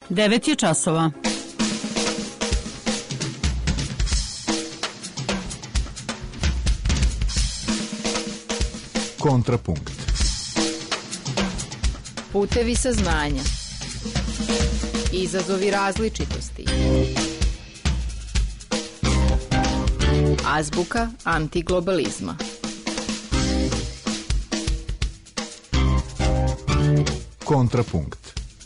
9 je časova. Kontrapunkt. Putevi saznanja. Izazovi različitosti. Azbuka antiglobalizma. Kontrapunkt.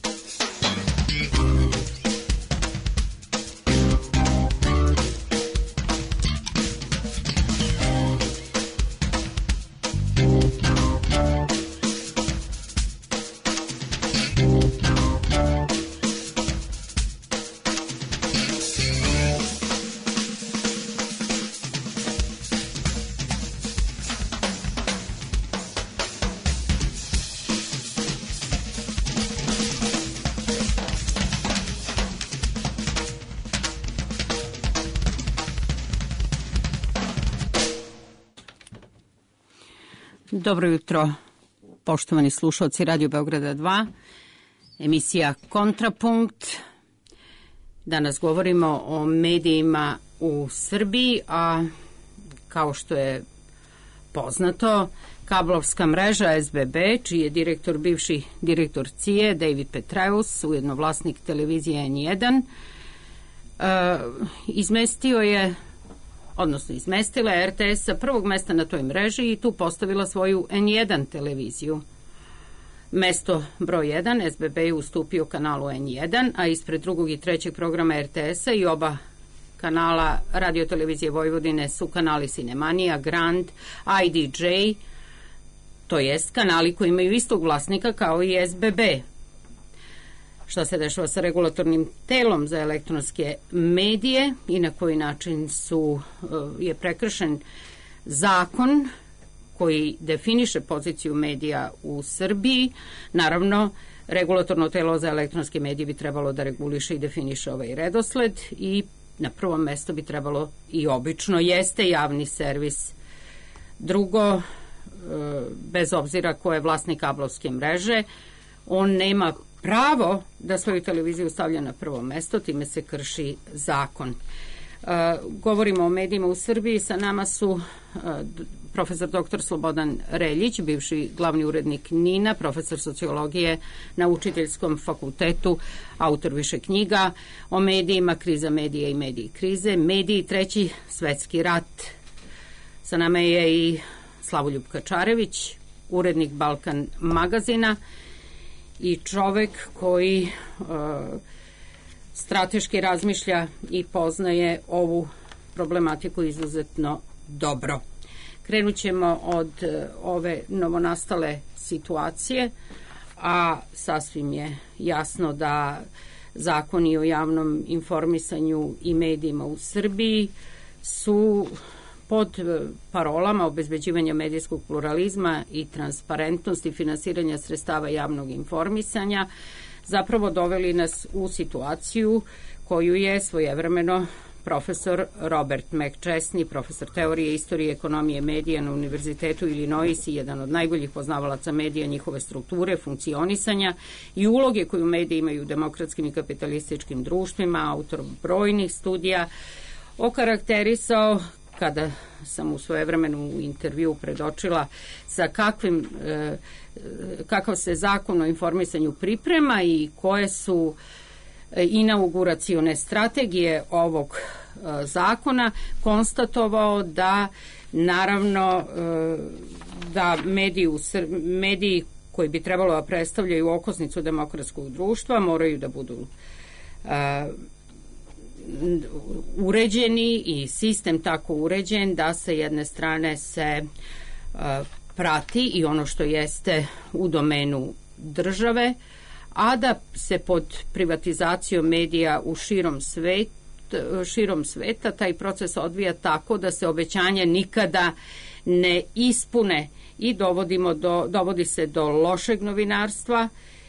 Dobro jutro, poštovani slušalci Radio Beograda 2, emisija Kontrapunkt. Danas govorimo o medijima u Srbiji, a kao što je poznato, kablovska mreža SBB, čiji je direktor bivši direktor CIA, David Petraeus, ujedno vlasnik televizije N1, izmestila je RTS sa prvog mesta na toj mreži i tu postavila svoju N1 televiziju. Mesto broj 1 SBB je ustupio kanalu N1, a ispred drugog i trećeg programa RTS-a i oba kanala radiotelevizije Vojvodine su kanali Cinemanija, Grand, IDJ, to jest kanali koji imaju istog vlasnika kao i SBB. Šta se dešava sa regulatornim telom za elektronske medije i na koji način je prekršen zakon koji definiše poziciju medija u Srbiji. Naravno, regulatorno telo za elektronske medije bi trebalo da reguliše i definiše ovaj redosled i na prvom mestu bi trebalo i obično jeste javni servis. Drugo, bez obzira ko je vlasnik kablovske mreže, on nema pravo da svoju televiziju stavlja na prvo mesto, time se krši zakon. Govorimo o medijima u Srbiji, sa nama su profesor dr. Slobodan Reljić, bivši glavni urednik NIN-a, profesor sociologije na Učiteljskom fakultetu, autor više knjiga o medijima, kriza medija i mediji krize, mediji, treći svetski rat. Sa nama je i Slavoljub Kačarević, urednik Balkan magazina, i čovek koji strateški razmišlja i poznaje ovu problematiku izuzetno dobro. Krenut ćemo od ove novonastale situacije, a sasvim je jasno da zakoni o javnom informisanju i medijima u Srbiji su pod parolama obezbeđivanja medijskog pluralizma i transparentnosti finansiranja sredstava javnog informisanja zapravo doveli nas u situaciju koju je svojevremeno profesor Robert McChesney, profesor teorije, istorije, ekonomije medija na Univerzitetu Illinois i jedan od najboljih poznavalaca medija, njihove strukture, funkcionisanja i uloge koju mediji imaju u demokratskim i kapitalističkim društvima, autor brojnih studija, okarakterisao, kada sam u svojevremenu u intervju predočila sa kakav se zakon o informisanju priprema i koje su inauguracione strategije ovog zakona, konstatovao da naravno da mediji koji bi trebalo da predstavljaju okosnicu demokratskog društva moraju da budu uređeni i sistem tako uređen da sa jedne strane se prati i ono što jeste u domenu države, a da se pod privatizacijom medija u širom sveta taj proces odvija tako da se obećanja nikada ne ispune i dovodi se do lošeg novinarstva.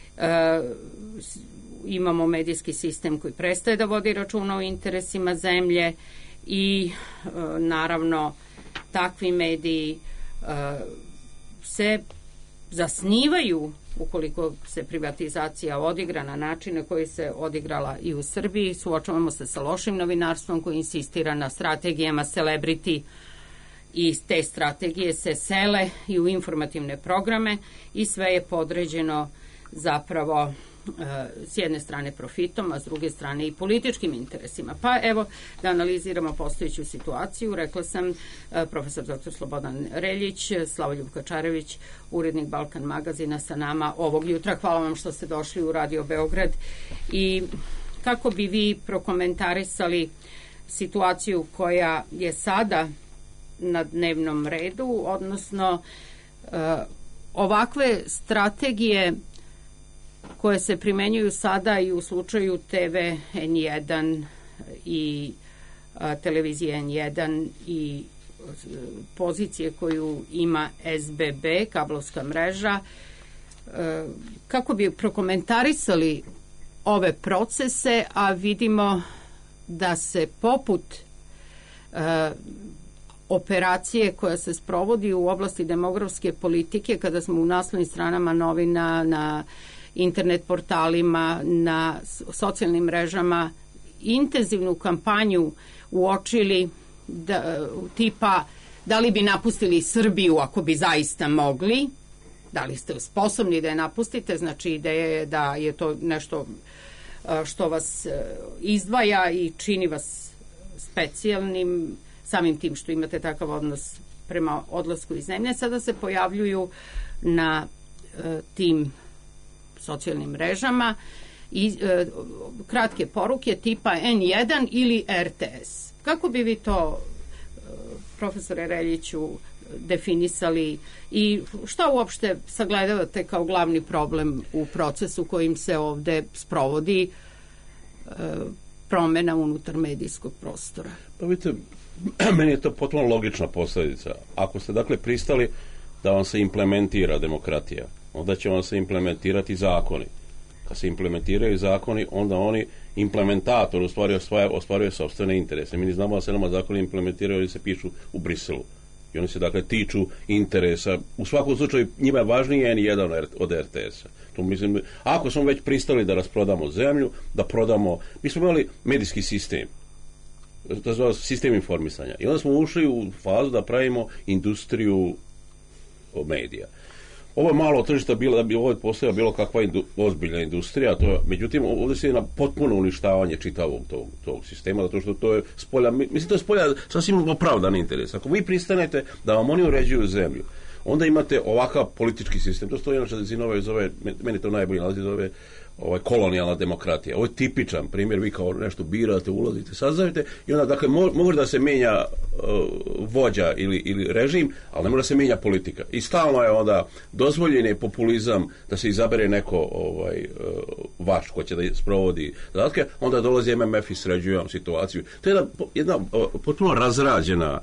Imamo medijski sistem koji prestaje da vodi računa o interesima zemlje i naravno takvi mediji se zasnivaju ukoliko se privatizacija odigra na načine koji se odigrala i u Srbiji, suočavamo se sa lošim novinarstvom koji insistira na strategijama celebrity i te strategije se sele i u informativne programe i sve je podređeno zapravo s jedne strane profitom, a s druge strane i političkim interesima. Pa evo da analiziramo postojeću situaciju. Rekla sam, profesor dr. Slobodan Reljić, Slavoljub Kačarević, urednik Balkan magazina sa nama ovog jutra. Hvala vam što ste došli u Radio Beograd. I kako bi vi prokomentarisali situaciju koja je sada na dnevnom redu, odnosno ovakve strategije koje se primenjuju sada i u slučaju TV N1 i televizije N1 i pozicije koju ima SBB, kablovska mreža, kako bi prokomentarisali ove procese, a vidimo da se poput operacije koja se sprovodi u oblasti demografske politike, kada smo u naslovnim stranama novina, na internet portalima, na socijalnim mrežama intenzivnu kampanju uočili tipa da li bi napustili Srbiju ako bi zaista mogli, da li ste sposobni da je napustite, znači ideja je da je to nešto što vas izdvaja i čini vas specijalnim samim tim što imate takav odnos prema odlasku iz zemlje. Sada se pojavljuju na tim socijalnim mrežama i kratke poruke tipa N1 ili RTS. Kako bi vi to, profesore Reljiću, definisali i šta uopšte sagledavate kao glavni problem u procesu kojim se ovde sprovodi promjena unutar medijskog prostora? Pa vidite, meni je to potpuno logična posljedica. Ako ste dakle pristali da vam se implementira demokratija, onda će vam se implementirati zakoni. Kad se implementiraju zakoni, onda oni implementator u stvari ostvaruje sopstvene interese. Mi ne znamo da se nama zakoni implementiraju ili se pišu u Briselu. I oni se dakle tiču interesa. U svakom slučaju njima je važnije N1 od RTS-a. To mislim, ako smo već pristali da rasprodamo zemlju, da prodamo, mi smo imali medijski sistem, to je sistem informisanja. I onda smo ušli u fazu da pravimo industriju medija. Ovo je malo tržišta bilo da bi ovo postojala bilo kakva ozbiljna industrija, međutim ovdje se je na potpuno uništavanje čitavog tog sistema, zato što to je spolja, mislim to je spolja sasvim opravdan interes. Ako vi pristanete da vam oni uređuju zemlju, onda imate ovakav politički sistem, to stoji inače zove, meni to najbolje nalazi, zove kolonijalna demokratija. Ovo je tipičan primjer, vi kao nešto birate, ulazite, saznajete i onda dakle može da se menja vođa ili režim, ali ne može da se menja politika. I stalno je onda dozvoljen je populizam da se izabere neko vaš ko će da sprovodi zadatke, onda dolazi MMF i sređuje vam situaciju. To je jedna potpuno razrađena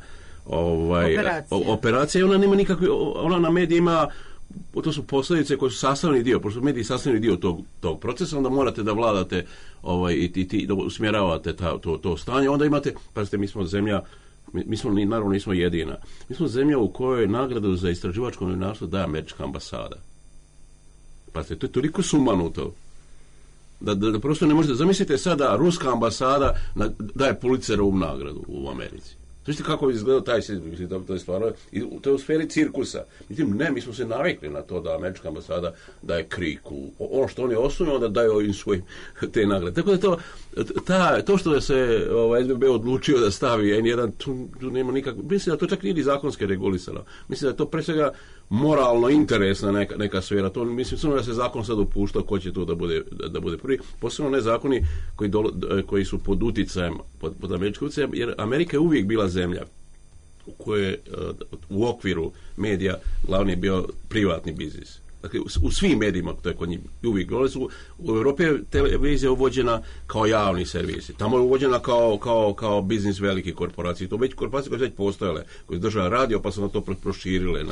operacija i ona nema nikakve, ona na medijima, to su posljedice koje su sastavni dio, pošto su mediji sastavni dio tog procesa, onda morate da vladate i da usmjeravate to stanje, onda imate, pazite, mi smo zemlja, naravno nismo jedina, mi smo zemlja u kojoj nagradu za istraživačko novinarstvo daje američka ambasada. Pazite, to je toliko sumanuto da prosto ne možete, zamislite sada ruska ambasada daje Pulitzerovu nagradu u Americi. Znači kako bi izgledao taj sistem, mislim, to je stvarno, to je u sferi cirkusa. Međutim, ne, mi smo se navikli na to da američka ambasada daje kriku. Ono što oni osnuju, onda daju ovim svojim te nagrade. Tako da to što se SBB odlučio da stavi N1, tu nema nikakve, mislim da to čak nije ni zakonske regulisano. Mislim da je to pre svega moralno interesna neka sfera. To mislim samo da se zakon sad upušta ko će to da bude prvi. Posebno ne zakoni koji su pod uticajem, pod američkim uticajem, jer Amerika je uvijek bila zemlja u kojoj u okviru medija glavni je bio privatni biznis. Dakle, u svim medijima, to je kod njih uvijek govorili su, u Europi je televizija uvođena kao javni servis. Tamo je uvođena kao biznis velike korporacije. To već korporacije koje već postojale, koje su država radio, pa su na to proširile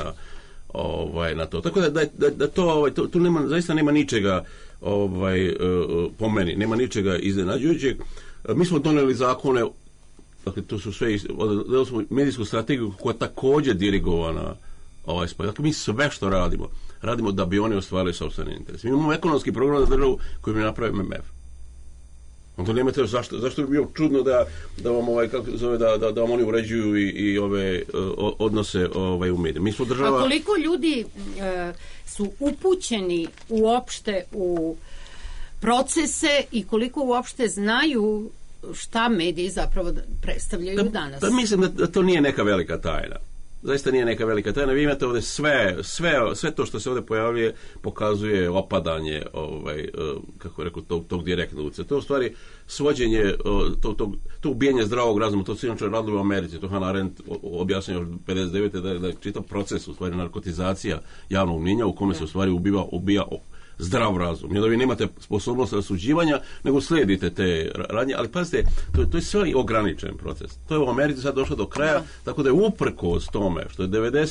na to. Tako da tu nema, zaista nema ničega po meni, nema ničega iznenađujućeg. Mi smo donijeli zakone, dakle to su sve medijsku strategiju koja je također dirigovana spoj. Dakle, mi sve što radimo da bi oni ostvarili sopstveni interes. Mi imamo ekonomski program za državu koji bi napravio MMF. Onda nemate zašto bi bio čudno da vam kako zove da vam oni uređuju i ove odnose u medijima. Mi smo država. A koliko ljudi su upućeni uopšte u procese i koliko uopšte znaju šta mediji zapravo predstavljaju danas? Mislim da to nije neka velika tajna. Zaista nije neka velika tajna. Vi imate ovdje sve to što se ovdje pojavljuje pokazuje opadanje kako rekao tog direktnog utjecaja. To je u stvari svođenje to ubijanje zdravog razuma. To se inače radilo u Americi. To Hannah Arendt objasnio još 59. da je čitav proces u stvari narkotizacija javnog mnijenja u kome se u stvari ubija zdrav razum. Jer da vi nemate sposobnost rasuđivanja, nego slijedite te radnje, ali pazite, to je sve ograničen proces. To je u Americi sad došlo do kraja, tako da je uprkos tome što je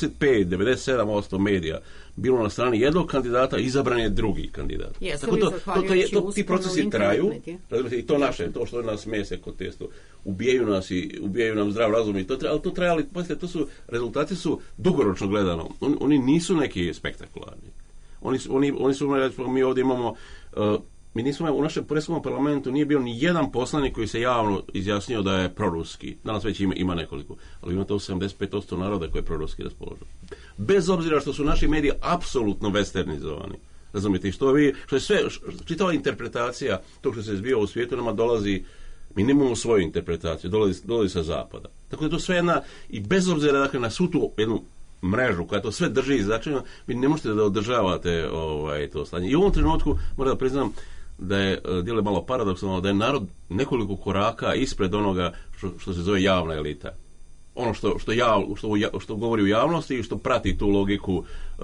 97% medija bilo na strani jednog kandidata, izabran je drugi kandidat. Tako ti procesi traju, i to naše, to što nas mese kod testo, ubijaju nam zdrav razum, ali to traje, ali pazite, rezultati su dugoročno gledano. Oni nisu neki spektakularni. Oni su, mi ovdje imamo, mi nismo, u našem presudnom parlamentu nije bio ni jedan poslanik koji se javno izjasnio da je proruski. Danas već ima nekoliko, ali ima to 75% naroda koji je proruski raspoložen. Bez obzira što su naši mediji apsolutno westernizovani. Razumijete, što je sve, čitava interpretacija tog što se zbio u svijetu nama dolazi, mi nemamo svoju interpretaciju, dolazi sa zapada. Tako da to sve jedna, i bez obzira dakle, na svu tu jednu mrežu koja to sve drži izračeno, vi ne možete da održavate to stanje. I u ovom trenutku moram da priznam da je djeluje malo paradoksalno, da je narod nekoliko koraka ispred onoga što se zove javna elita. Ono što govori u javnosti i što prati tu logiku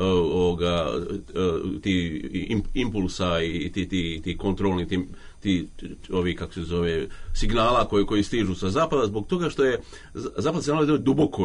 ti impulsa i ti kontrolni ovi kako se zove signala koji stižu sa zapada, zbog toga što je zapad se nalazi u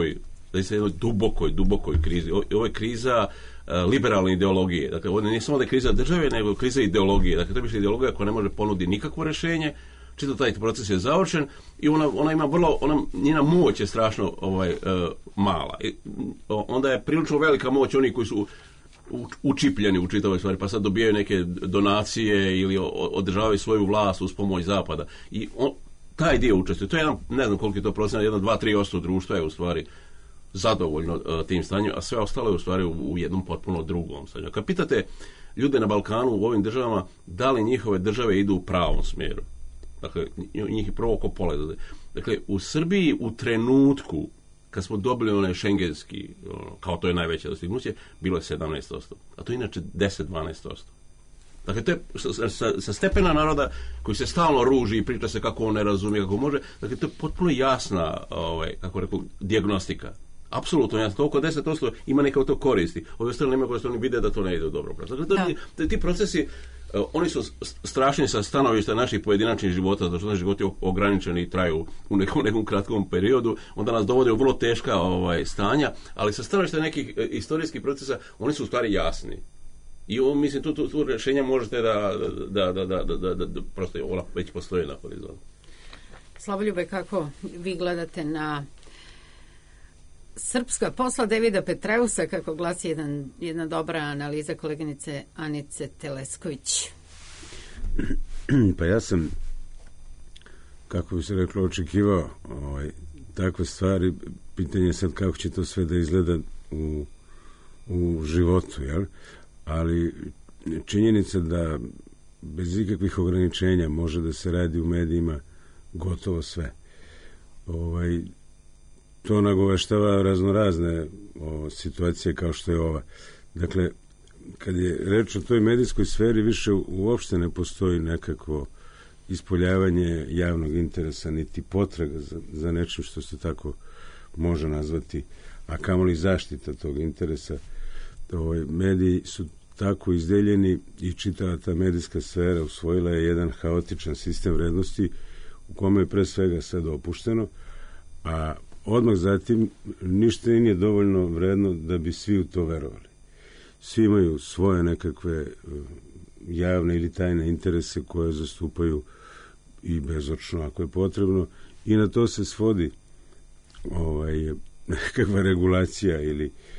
dubokoj krizi. Ovo je kriza liberalne ideologije. Dakle, ovo nije samo da je kriza države, nego kriza ideologije. Dakle, to je ideologija koja ne može ponuditi nikakvo rješenje, čitav taj proces je završen i ona ima njena moć je strašno mala. Onda je prilično velika moć onih koji su učipljeni u čitavoj stvari, pa sad dobijaju neke donacije ili održavaju svoju vlast uz pomoć zapada. I taj dio učestvuje. To je jedan, ne znam koliko je to procena, 1-2-3% društva je u stvari zadovoljno tim stanjem, a sve ostalo je u stvari u jednom potpuno drugom stanju. Kad pitate ljude na Balkanu u ovim državama da li njihove države idu u pravom smjeru, dakle, njih je prvo oko pola. Dakle, u Srbiji u trenutku kad smo dobili onaj šengenski, kao to je najveće dostignuće, bilo je 17%, a to je inače 10-12%. Dakle, to je sa stepena naroda koji se stalno ruži i priča se kako on ne razumije, kako može, dakle, to je potpuno jasna, kako rekao, dijagnostika. Apsolutno jasno, to oko 10% ima neka od to koristi. Ovi ostali nema koristi, oni vide da to ne ide u dobro. Dakle, ti procesi, oni su strašni sa stanovišta naših pojedinačnih života, zato što naši životi ograničeni i traju u nekom kratkom periodu, onda nas dovode u vrlo teška stanja, ali sa stanovišta nekih istorijskih procesa, oni su u stvari jasni. I mislim, tu rješenja možete da prosto ona već postoji na horizontu. Slavoljube, kako vi gledate na srpska posla Davida Petreusa, kako glasi jedna dobra analiza koleginice Anice Telesković? Pa ja sam, kako bi se reklo, očekivao takve stvari. Pitanje je sad kako će to sve da izgleda u životu, jel? Ali činjenica da bez ikakvih ograničenja može da se radi u medijima gotovo sve. To nagoveštava raznorazne situacije kao što je ova. Dakle, kad je reč o toj medijskoj sferi, više uopšte ne postoji nekakvo ispoljavanje javnog interesa, niti potraga za nečim što se tako može nazvati, a kamoli zaštita tog interesa. Mediji su tako izdeljeni i čitava ta medijska sfera usvojila je jedan haotičan sistem vrednosti u kome je pre svega sve dopušteno, a odmah zatim ništa nije dovoljno vredno da bi svi u to verovali. Svi imaju svoje nekakve javne ili tajne interese koje zastupaju i bezočno ako je potrebno, i na to se svodi nekakva regulacija ili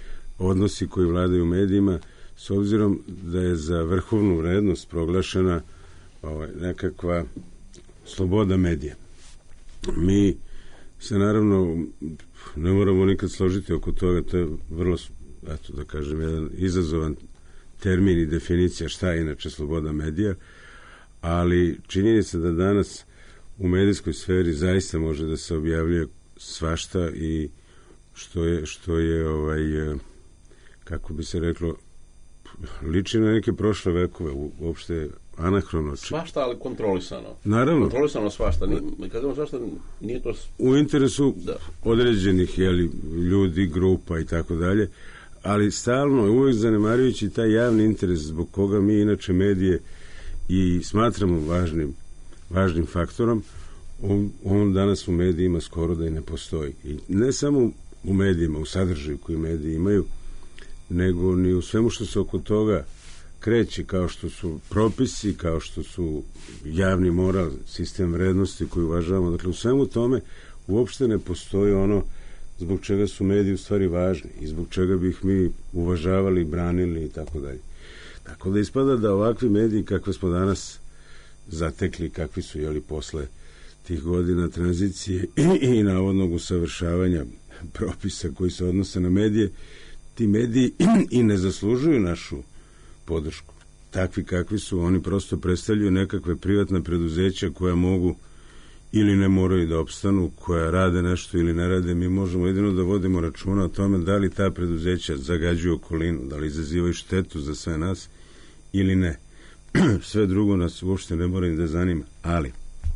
odnosi koji vladaju u medijima, s obzirom da je za vrhovnu vrednost proglašena nekakva sloboda medija. Mi se naravno ne moramo nikad složiti oko toga, to je vrlo, eto da kažem, jedan izazovan termin i definicija šta je inače sloboda medija, ali činjenica da danas u medijskoj sferi zaista može da se objavljuje svašta i što je kako bi se reklo, liči na neke prošle vekove, uopšte anahrono. Svašta, ali kontrolisano. Naravno. Kontrolisano svašta. Kad imamo svašta, nije to... U interesu određenih ljudi, grupa i tako dalje, ali stalno, uvek zanemarujući taj javni interes zbog koga mi inače medije i smatramo važnim faktorom, on danas u medijima skoro da i ne postoji. I ne samo u medijima, u sadržaju koji mediji imaju, nego ni u svemu što se oko toga kreće, kao što su propisi, kao što su javni moral, sistem vrednosti koji uvažavamo. Dakle, u svemu tome uopšte ne postoji ono zbog čega su mediji u stvari važni i zbog čega bi ih mi uvažavali, branili i tako dalje. Tako da ispada da ovakvi mediji kakve smo danas zatekli, kakvi su posle tih godina tranzicije i navodnog usavršavanja propisa koji se odnose na medije, ti mediji i ne zaslužuju našu podršku. Takvi kakvi su, oni prosto predstavljaju nekakve privatne preduzeća koja mogu ili ne moraju da opstanu, koja rade nešto ili ne rade. Mi možemo jedino da vodimo računa o tome da li ta preduzeća zagađuju okolinu, da li izazivaju štetu za sve nas ili ne. Sve drugo nas uopšte ne mora da zanima. Ali,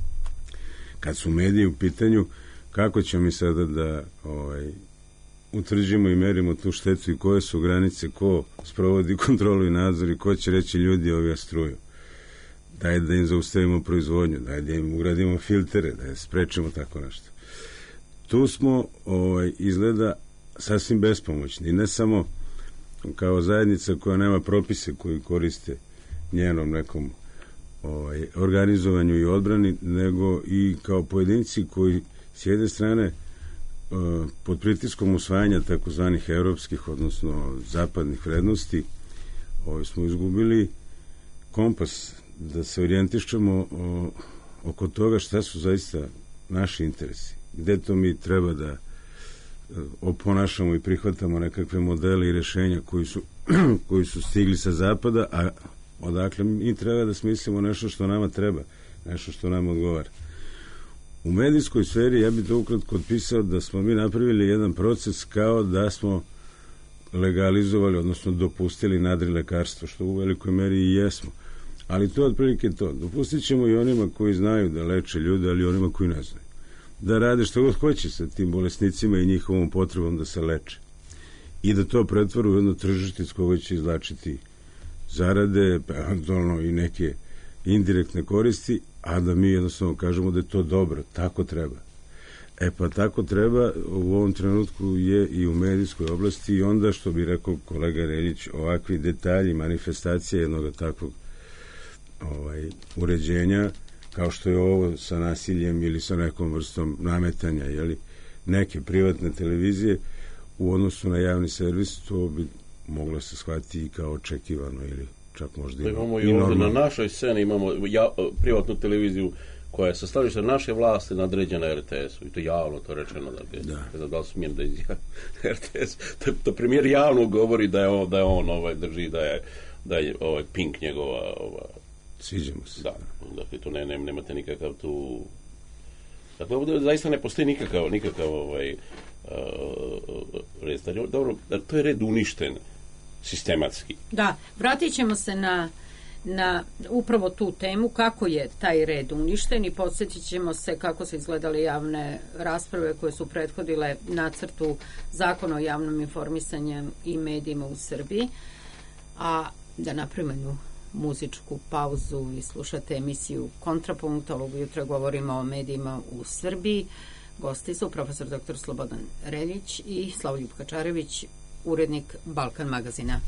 kad su mediji u pitanju, kako ćemo mi sada da utvrđimo i merimo tu štetu i koje su granice, ko sprovodi kontrolu i nadzor i ko će reći ljudi ovi struju. Daj da im zaustavimo proizvodnju, daj da im ugradimo filtere, da je sprečimo tako nešto. Tu smo izgleda sasvim bespomoćni. I ne samo kao zajednica koja nema propise koji koriste njenom nekom organizovanju i odbrani, nego i kao pojedinci koji s jedne strane pod pritiskom usvajanja takozvanih evropskih, odnosno zapadnih vrednosti, smo izgubili kompas da se orijentišemo oko toga šta su zaista naši interesi. Gde to mi treba da oponašamo i prihvatamo nekakve modele i rešenja koji su stigli sa zapada, a odakle mi treba da smislimo nešto što nama treba, nešto što nam odgovara. U medijskoj sferi ja bih to ukratko otpisao da smo mi napravili jedan proces kao da smo legalizovali, odnosno dopustili nadrilekarstvo, što u velikoj meri i jesmo. Ali to je otprilike to. Dopustit ćemo i onima koji znaju da leče ljude, ali i onima koji ne znaju. Da rade što god hoće sa tim bolesnicima i njihovom potrebom da se leče. I da to pretvore u jedno tržište s koga će izvlačiti zarade, eventualno i neke indirektne koristi, a da mi jednostavno kažemo da je to dobro, tako treba. Pa tako treba u ovom trenutku je i u medijskoj oblasti i onda, što bi rekao kolega Reljić, ovakvi detalji, manifestacije jednog takvog uređenja, kao što je ovo sa nasiljem ili sa nekom vrstom nametanja, neke privatne televizije u odnosu na javni servis, to bi moglo se shvatiti i kao očekivano ili čak možda imamo i ovdje na našoj sceni imamo privatnu televiziju koja je sa stanovišta naše vlasti nadređena RTS-u i to javno to rečeno da li smijem da izjavim RTS, to premijer javno govori da je on drži da je Pink njegova sviđamo se. Dakle, to nemate nikakav tu... Dakle, ovdje zaista ne postoji nikakav red. Dobro, to je red uništen sistematski. Da, vratit ćemo se na upravo tu temu, kako je taj red uništen i podsjetit ćemo se kako su izgledale javne rasprave koje su prethodile nacrtu Zakona o javnom informisanju i medijima u Srbiji. A da napravimo muzičku pauzu i slušate emisiju Kontrapunkt. Ovog jutra govorimo o medijima u Srbiji. Gosti su profesor dr. Slobodan Reljić i Slavoljub Kačarević, urednik Balkan magazina.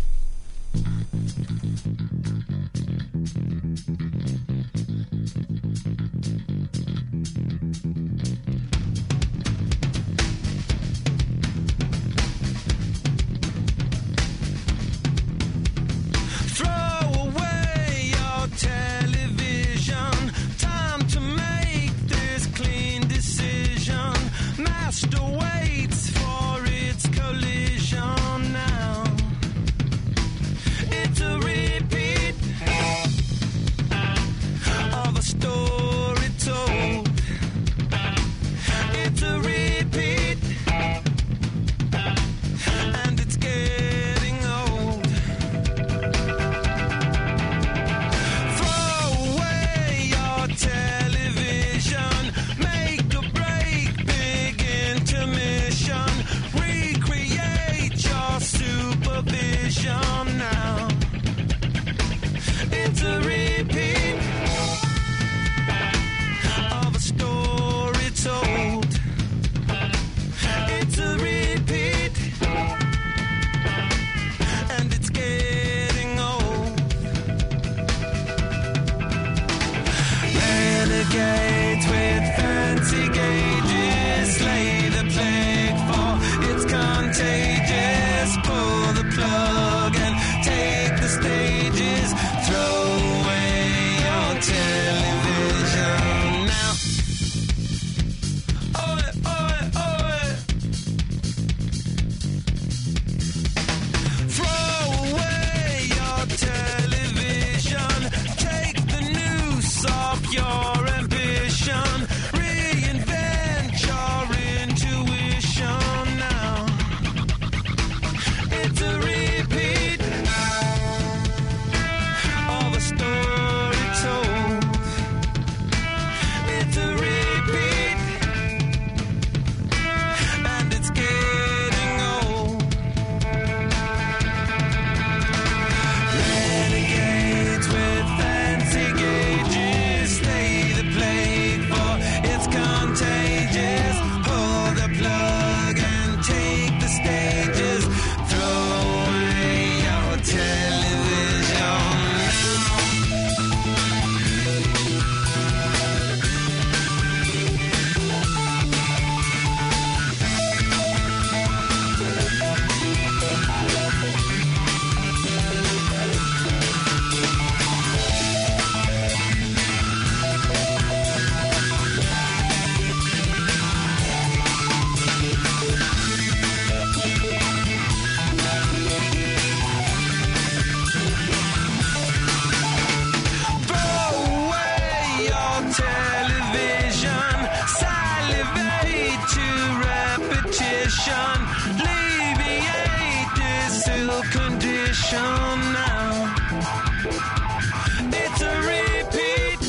station now. It's a repeat.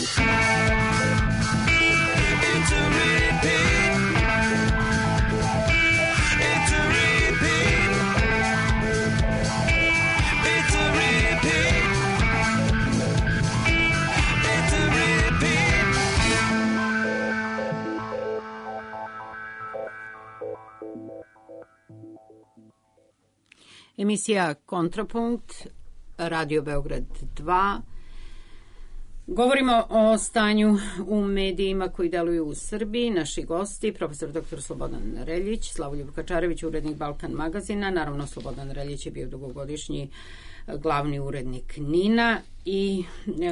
It's a repeat. It's a repeat. It's a repeat. It's a repeat. Emisija Kontrapunkt, Radio Beograd 2. Govorimo o stanju u medijima koji deluju u Srbiji. Naši gosti, profesor dr. Slobodan Reljić, Slavoljub Kačarević, urednik Balkan magazina. Naravno, Slobodan Reljić je bio dugogodišnji glavni urednik NIN-a i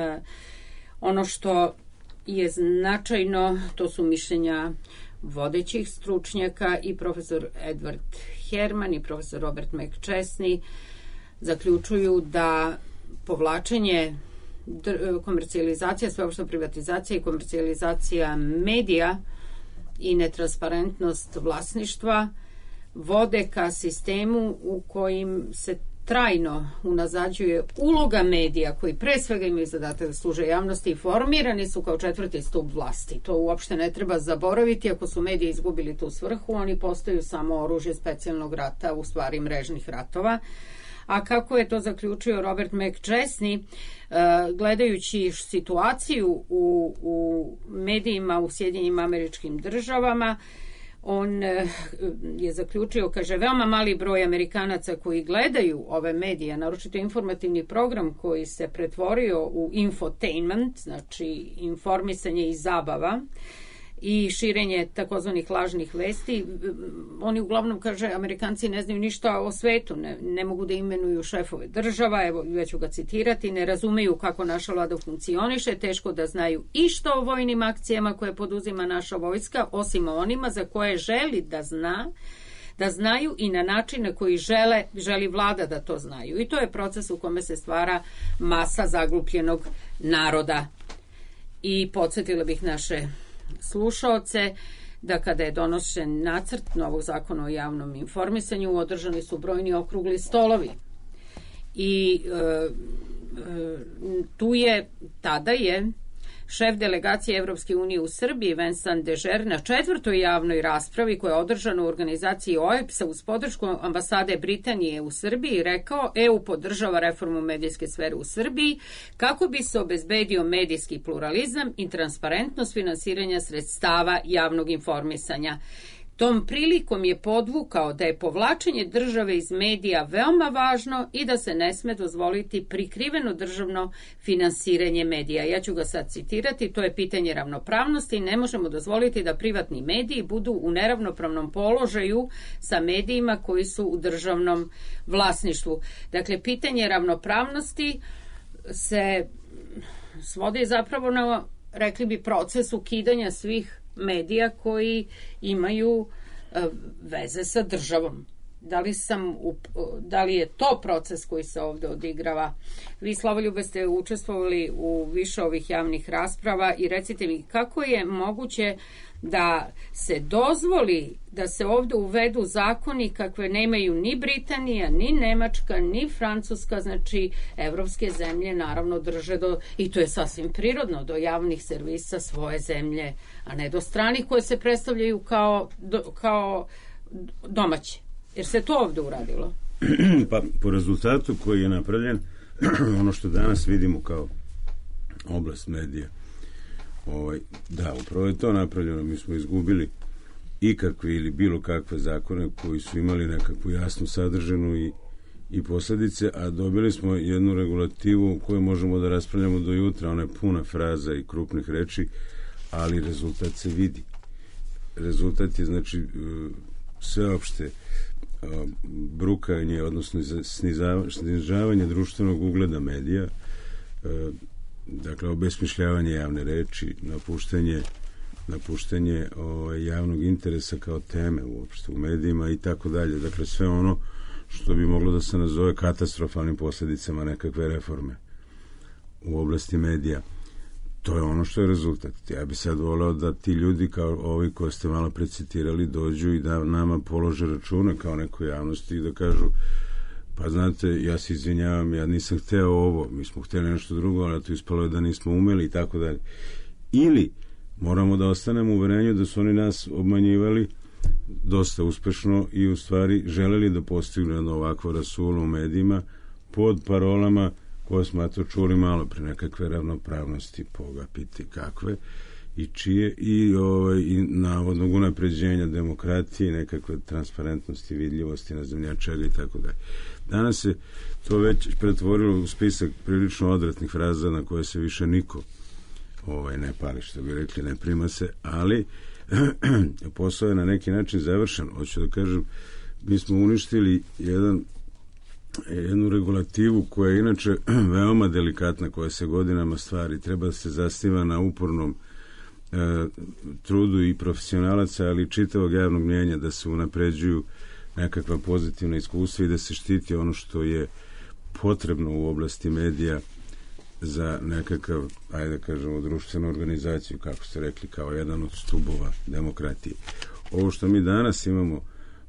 ono što je značajno, to su mišljenja vodećih stručnjaka, i profesor Edward Herman i profesor Robert McChesney zaključuju da povlačenje komercijalizacija, sveopšta privatizacija i komercijalizacija medija i netransparentnost vlasništva vode ka sistemu u kojim se trajno unazađuje uloga medija, koji pre svega imaju zadatak da služe javnosti i formirani su kao četvrti stup vlasti. To uopšte ne treba zaboraviti. Ako su mediji izgubili tu svrhu, oni postaju samo oružje specijalnog rata, u stvari mrežnih ratova. A kako je to zaključio Robert McChesney, gledajući situaciju u medijima u Sjedinjenim Američkim Državama, on je zaključio, kaže, veoma mali broj Amerikanaca koji gledaju ove medije, naročito informativni program koji se pretvorio u infotainment, znači informisanje i zabava i širenje takozvanih lažnih vesti. Oni uglavnom, kaže, Amerikanci ne znaju ništa o svetu, ne mogu da imenuju šefove država, evo, već ću ga citirati, ne razumeju kako naša vlada funkcioniše, teško da znaju išta o vojnim akcijama koje poduzima naša vojska, osim onima za koje želi da znaju i na način na koji želi vlada da to znaju. I to je proces u kome se stvara masa zaglupljenog naroda. I podsjetila bih naše slušaoce da kada je donošen nacrt novog zakona o javnom informisanju, održani su brojni okrugli stolovi. I tada je šef delegacije Evropske unije u Srbiji, Vincent Dežer, na 4. javnoj raspravi koja je održana u organizaciji OEBS-a uz podršku ambasade Britanije u Srbiji rekao: EU podržava reformu medijske sfere u Srbiji kako bi se obezbedio medijski pluralizam i transparentnost finansiranja sredstava javnog informisanja. Tom prilikom je podvukao da je povlačenje države iz medija veoma važno i da se ne sme dozvoliti prikriveno državno finansiranje medija. Ja ću ga sad citirati, to je pitanje ravnopravnosti i ne možemo dozvoliti da privatni mediji budu u neravnopravnom položaju sa medijima koji su u državnom vlasništvu. Dakle, pitanje ravnopravnosti se svodi zapravo na, rekli bi, proces ukidanja svih medija koji imaju veze sa državom. Da li je to proces koji se ovdje odigrava? Vi, Slavoljube, ste učestvovali u više ovih javnih rasprava i recite mi kako je moguće da se dozvoli da se ovdje uvedu zakoni kakve nemaju ni Britanija, ni Nemačka, ni Francuska, znači evropske zemlje naravno drže i to je sasvim prirodno, do javnih servisa svoje zemlje, a ne do stranih koje se predstavljaju kao domaće. Jer se to ovdje uradilo? Pa, po rezultatu koji je napravljen, ono što danas vidimo kao oblast medija, da, upravo je to napravljeno. Mi smo izgubili ikakve ili bilo kakve zakone koji su imali nekakvu jasnu sadržinu i posljedice, a dobili smo jednu regulativu koju možemo da raspravljamo do jutra. Ona je puna fraza i krupnih reči, ali rezultat se vidi. Rezultat je, znači, sveopšte brukanje, odnosno snižavanje društvenog ugleda medija, dakle, obesmišljavanje javne reči, napuštanje javnog interesa kao teme uopšte u medijima i tako dalje. Dakle, sve ono što bi moglo da se nazove katastrofalnim posljedicama nekakve reforme u oblasti medija. To je ono što je rezultat. Ja bi sad voleo da ti ljudi, kao ovi koje ste malo precitirali, dođu i da nama polože račune kao nekoj javnosti i da kažu pa znate, ja se izvinjavam, ja nisam hteo ovo, mi smo hteli nešto drugo, ali to ispalo je da nismo umeli i tako dalje. Ili moramo da ostanemo u uverenju da su oni nas obmanjivali dosta uspešno i u stvari želeli da postignu jedno ovakvo rasulo u medijima pod parolama koje smo čuli malo pre, nekakve ravnopravnosti, poga piti kakve i čije, i navodnog unapređenja demokratije, nekakve transparentnosti, vidljivosti, ne znam ja čega i tako dalje. Danas se to već pretvorilo u spisak prilično odvratnih fraza na koje se više niko ne pali, što bi rekli, ne prima se, ali posao je na neki način završen. Hoću da kažem, mi smo uništili jednu regulativu koja je inače veoma delikatna, koja se godinama stvari, treba da se zasniva na upornom trudu i profesionalaca, ali i čitavog javnog mnjenja, da se unapređuju nekakva pozitivna iskustva i da se štiti ono što je potrebno u oblasti medija za nekakav, ajde da kažemo, društvenu organizaciju, kako ste rekli, kao jedan od stubova demokratije. Ovo što mi danas imamo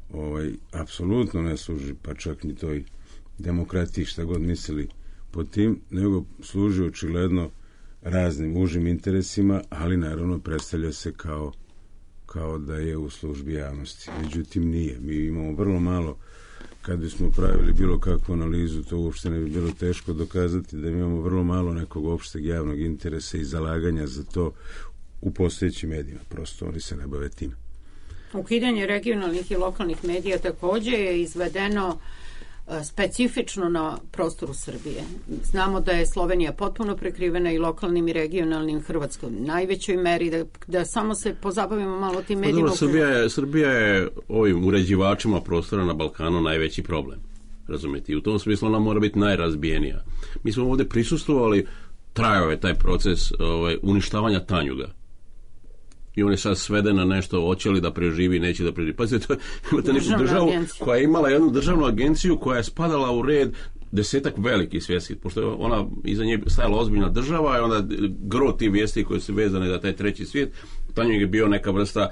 apsolutno ne služi, pa čak ni toj demokratiji, šta god mislili pod tim, nego služi očigledno raznim užim interesima, ali naravno predstavlja se kao da je u službi javnosti. Međutim, nije. Mi imamo vrlo malo, kad bismo pravili bilo kakvu analizu, to uopšte ne bi bilo teško dokazati da imamo vrlo malo nekog opšteg javnog interesa i zalaganja za to u postojećim medijima. Prosto oni se ne bave tim. Ukidanje regionalnih i lokalnih medija takođe je izvedeno specifično na prostoru Srbije. Znamo da je Slovenija potpuno prekrivena i lokalnim i regionalnim, Hrvatskom najvećoj meri, da samo se pozabavimo malo tim medijima. Srbija je ovim uređivačima prostora na Balkanu najveći problem. Razumijete? I u tom smislu ona mora biti najrazbijenija. Mi smo ovdje prisustvovali, trajao je taj proces uništavanja Tanjuga. I on je sad sveden na nešto, hoće li da preživi, neće da preživi. Pazite, imate neku državu koja je imala jednu državnu agenciju koja je spadala u red 10 velikih svjetskih, pošto je ona iza nje stajala ozbiljna država i onda gro ti vijesti koje su vezane za taj treći svijet, Tanjug je bio neka vrsta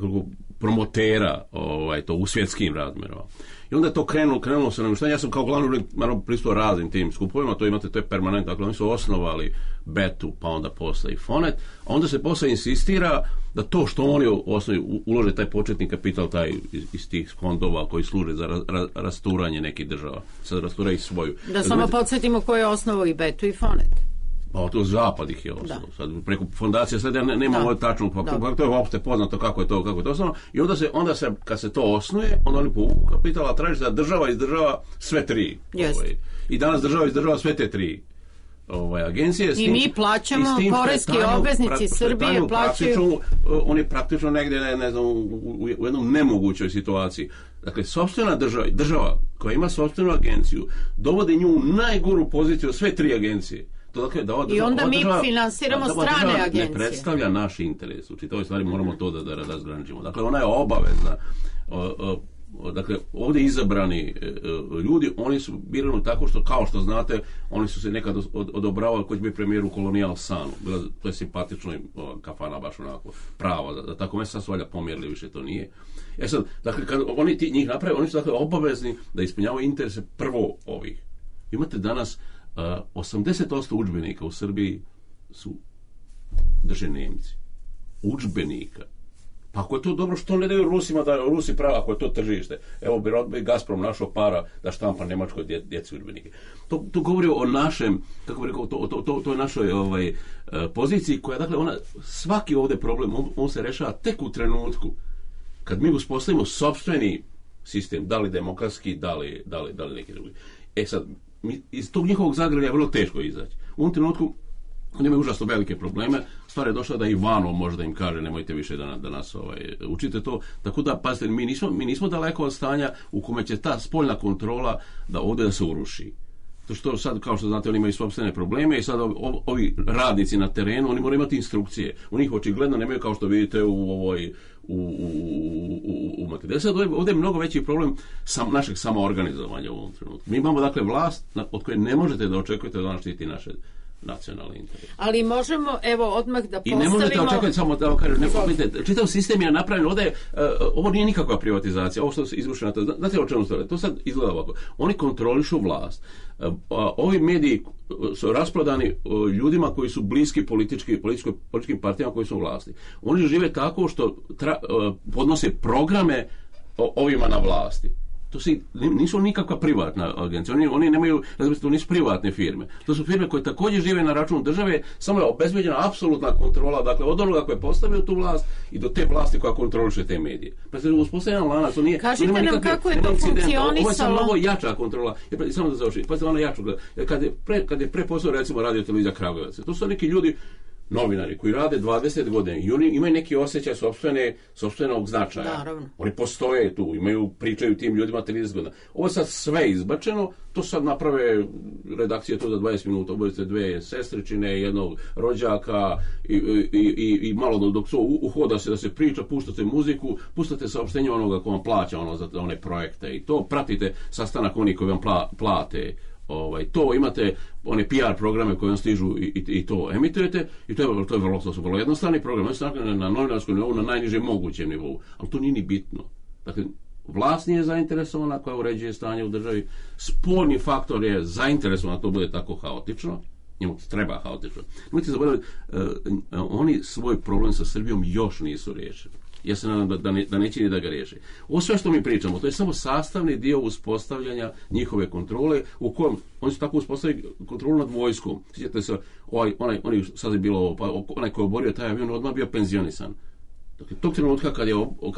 promotera to u svjetskim razmerama. I onda je to krenulo se na ja sam kao glavni urednik pristupao raznim tim skupovima, to imate, to je permanentno, dakle oni su osnovali Betu, pa onda posle i Fonet, a onda se posle insistira da to što oni ulože taj početni kapital, taj iz tih fondova koji služe za rasturanje nekih država, sad rastura i svoju. Da samo podsjetimo ko je osnovao i Betu i Fonet. Pa to zapad ih je osnovao. Sad preko fondacije sad ja nemam ovo tačno, pa to je uopšte poznato kako je to osnovano. I onda se kad se to osnuje, onda oni povuku kapital, a traži da država izdržava sve tri. I danas država izdržava sve te tri agencije. I mi plaćamo, poreski obveznici Srbije plaćaju. On je praktično negdje, ne znam, u jednom nemogućoj situaciji. Dakle, sopstvena država koja ima sopstvenu agenciju dovodi nju u najgoru poziciju sve tri agencije. I onda mi finansiramo strane agencije. Ne predstavlja naš interes. U čitavoj stvari moramo to da razgraničimo. Dakle, ona je obavezna. Dakle, ovdje izabrani ljudi, oni su birani tako što, kao što znate, oni su se nekad odobravali ko će biti premijer u Kolonijal Sanu. To je simpatično kafana, baš onako prava. Da tako me sad su valjda pomjerili, više to nije. Sad, dakle, kad oni njih naprave, oni su dakle obavezni da ispunjavaju interese prvo ovih. Imate danas 80% udžbenika u Srbiji drže Nemci. Udžbenika. Pa ako je to dobro, što ne daju Rusima da Rusi prava, ako je to tržište? Evo bi Gazprom našao para da štampa Nemačkoj djeci udžbenike. To govori o našem, kako bih rekao, to je našoj poziciji koja, dakle, svaki ovdje problem, on se rešava tek u trenutku kad mi uspostavimo sopstveni sistem, da li demokratski, da li neki drugi. Sad, iz tog njihovog zagrlja je vrlo teško izaći. U ovom trenutku oni imaju užasno velike probleme. Stvar je došla da Ivanov možda im kaže nemojte više da nas učite to. Tako da, pazite, mi nismo daleko od stanja u kome će ta spoljna kontrola da ovdje da se uruši. To što sad, kao što znate, oni imaju sopstvene probleme i sad ovi radnici na terenu, oni moraju imati instrukcije. U njih očigledno nemaju, kao što vidite u Makedoniji. Sad ovdje je mnogo veći problem našeg samoorganizovanja u ovom trenutku. Mi imamo, dakle, vlast od koje ne možete da očekujete da ona štiti nacionalni interes. Ali možemo, evo, odmah da I ne možete postavimo... očekati samo da vam kažem, čitav sistem je napravljen, ovdje, ovo nije nikakva privatizacija, ovo što se izvršeno, znate o čemu stvari, to sad izgleda ovako, oni kontrolišu vlast. Ovi mediji su rasprodani ljudima koji su bliski političkim partijama koji su u vlasti. Oni žive tako što podnose programe ovima na vlasti. To nisu nikakva privatna agencija. Oni nemaju, to nisu privatne firme. To su firme koje također žive na račun države, samo je obezbeđena apsolutna kontrola, dakle od onoga koje postavio tu vlast i do te vlasti koja kontroliše te medije. Pa se uspostavlja lanac, to nije... Kažite nam kako je to funkcionisalo. Ovo je samo mnogo jača kontrola. Samo da završim, pa se ono jaču. Kad je preposao recimo Radio televizija Kragujevac, to su neki ljudi, novinari koji rade 20 godina i oni imaju neki osjećaj sopstvenog značaja. Naravno. Oni postoje tu, pričaju tim ljudima 30 godina. Ovo je sad sve izbačeno, to sad naprave redakcije to za 20 minuta, obavite dve sestričine, jednog rođaka i malo dok to uhoda se da se priča, puštate muziku, pustate saopštenje onoga ko vam plaća za one projekte i to pratite sastanak onih koji vam plate. To imate one PR programe koje vam stižu i to emitujete i to su vrlo jednostavni programi, na novinarskom nivou, na najnižem mogućem nivou, ali to nije ni bitno. Dakle, vlast nije zainteresovana koja uređuje stanje u državi, spoljni faktor je zainteresovan da to bude tako haotično, njemu treba haotično. Nemojte zaboraviti, oni svoj problem sa Srbijom još nisu riješili. Ja se nadam da neće ni da ga riješi. Ovo sve što mi pričamo, to je samo sastavni dio uspostavljanja njihove kontrole, u kojem oni su tako uspostavili kontrolu nad vojskom. Sjećate se, sad je bilo, onaj koji je oborio taj avion, odmah bio penzionisan. Dakle, tog trenutka kad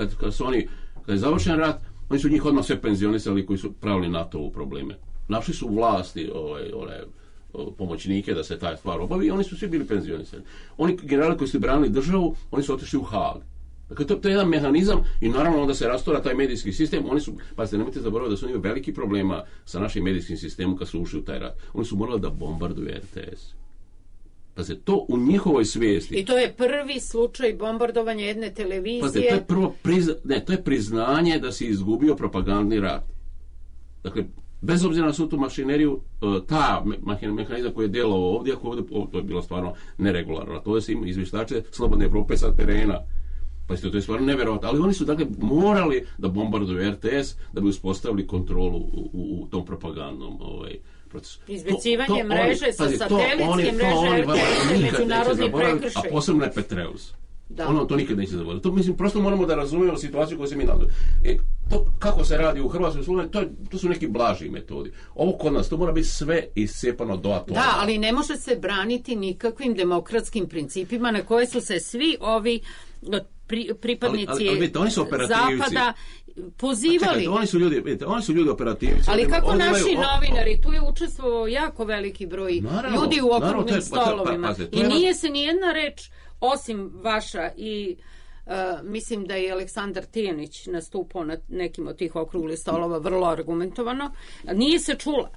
je završen rat, oni su njih odmah sve penzionisali koji su pravili NATO-u probleme. Našli su vlasti, pomoćnike da se ta stvar obavi i oni su svi bili penzionisani. Oni generali koji su branili državu, oni su otišli u Haag. Dakle, to je jedan mehanizam i naravno onda se rastora taj medijski sistem. Oni su, pazite, nemojte zaboraviti da su imali veliki problema sa našim medijskim sistemom kad su ušli u taj rat. Oni su morali da bombarduju RTS. Pazite, to u njihovoj svijesti. I to je prvi slučaj bombardovanja jedne televizije. Pazite, to je priznanje da si izgubio propagandni rat. Dakle, bez obzira na svu tu mašineriju, ta mehanizam koji je djelovao ovdje, to je bilo stvarno neregularno. To je se izvještače Slobodne Evrope sa terena. Pa to je stvarno nevjerojatno. Ali oni su dakle morali da bombarduju RTS da bi uspostavili kontrolu u tom propagandnom procesu. Izbacivanje mreže sa satelitske mreže RTS, međunarodni prekršaj. A posebno je Petreus. To nikad neće zaboraviti. To mislim, prosto moramo da razumijemo situaciju koju se mi nalazimo. To kako se radi u Hrvatskoj, to su neki blaži metodi. Ovo kod nas, to mora biti sve iscepano do atoma. Da, ali ne može se braniti nikakvim demokratskim principima na koje su se svi ovi pripadnici oni su Zapada pozivali. Oni su ljudi operativci. Ali kako naši novinari, tu je učestvovao jako veliki broj ljudi u okruglim stolovima. I nije se ni jedna reč, osim vaša i mislim da je Aleksandar Tijanić nastupao na nekim od tih okruglih stolova vrlo argumentovano, nije se čula.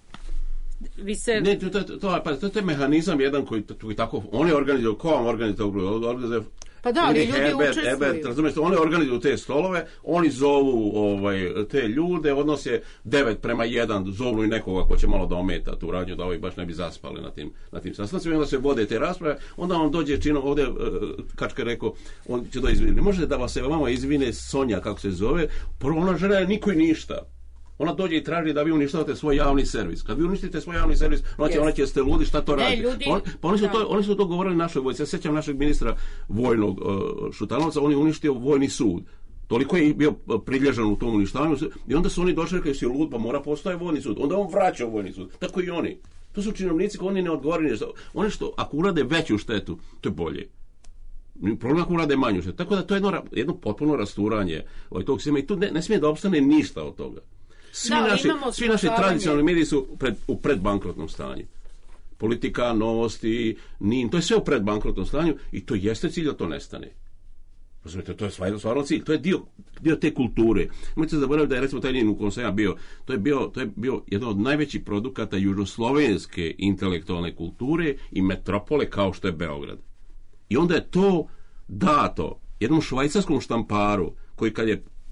To je mehanizam jedan koji tako, oni organizuju, ko vam organizuju? Pa da, ali ljudi učestvuju. Razumijete, oni organizuju te stolove, oni zovu te ljude, odnos je 9:1, zovu i nekoga ko će malo da ometa tu radnju, da ovi baš ne bi zaspali na tim sastancima, onda se vode te rasprave, onda vam dođe činom, ovdje Kačka rekao, on će da izvini. Možete da vas se vama izvine Sonja, kako se zove, prvo ona žena niko i ništa. Ona dođe i traži da vi uništavate svoj javni servis. Kad vi uništite svoj javni servis, ona će ste ludi, šta to radi? Oni su to govorili našoj vojci. Ja sjećam našeg ministra vojnog Šutanovca, on je uništio vojni sud. Toliko je bio prilježan u tom uništavanju i onda su oni došli i rekli si lud, pa mora postoje vojni sud. Onda on vraća u vojni sud. Tako i oni. To su činovnici koji oni ne odgovaraju. Oni što, ako urade veću štetu, to je bolje. Problem ako urade manju štetu. Tako da to je jedno potpuno rasturanje tog sistema i tu ne smije da opstane ništa od toga. Svi naši tradicionalni mediji su u predbankrotnom stanju. Politika, Novosti, NIN, to je sve u predbankrotnom stanju i to jeste cilj da to nestane. Razumijete, to je stvarno cilj, to je dio te kulture. Možete zaboraviti da je recimo taj NIN u kojem sam ja bio, to je bio jedan od najvećih produkata južnoslovenske intelektualne kulture i metropole kao što je Beograd. I onda je to dato jednom švajcarskom štamparu koji kad je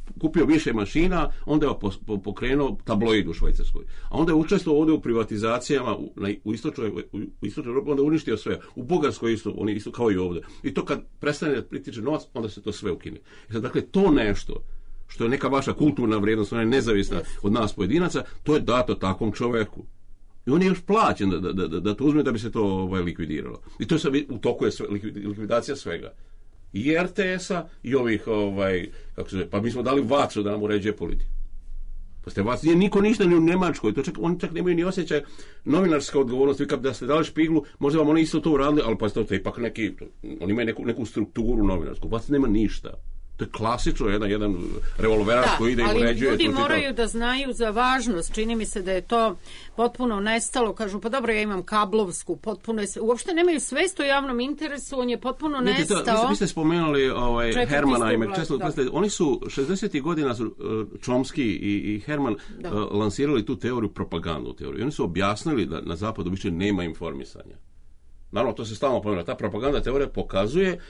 kupio više mašina, onda je pokrenuo tabloid u Švajcarskoj. A onda je učestvovao ovdje u privatizacijama u istočnoj Europi, onda je uništio sve. U Bugarskoj isto, oni isto kao i ovdje. I to kad prestane da pritiče novac, onda se to sve ukine. Dakle, to nešto što je neka vaša kulturna vrijednost, ona je nezavisna od nas pojedinaca, to je dato takvom čovjeku. I on je još plaćen da to uzme da bi se to likvidiralo. I to je sad, u toku je likvidacija svega. I RTS-a i ovih, kako se zove, pa mi smo dali Vacu da nam uređuje politiku. Pa ste Vac, nije niko ništa ni u Njemačkoj, oni čak nemaju ni osjećaj novinarska odgovornost. Vi kad da ste dali Špiglu, možda vam oni isto to uradili, ali pa ste ipak oni imaju neku strukturu novinarsku. Vac nema ništa. To je klasično jedan revolverac koji ide i uređuje. Ali ljudi moraju da znaju za važnost. Čini mi se da je to potpuno nestalo. Kažu, pa dobro, ja imam kablovsku, potpuno je, uopšte nemaju svest o javnom interesu, on je potpuno nestao. Vi ste spomenuli Hermana i McChesney. Oni su 60. godina Chomsky i Herman lansirali tu teoriju, propagandnu teoriju. Oni su objasnili da na zapadu više nema informisanja. Naravno, to se stalno pomenuo. Ta propaganda teorija pokazuje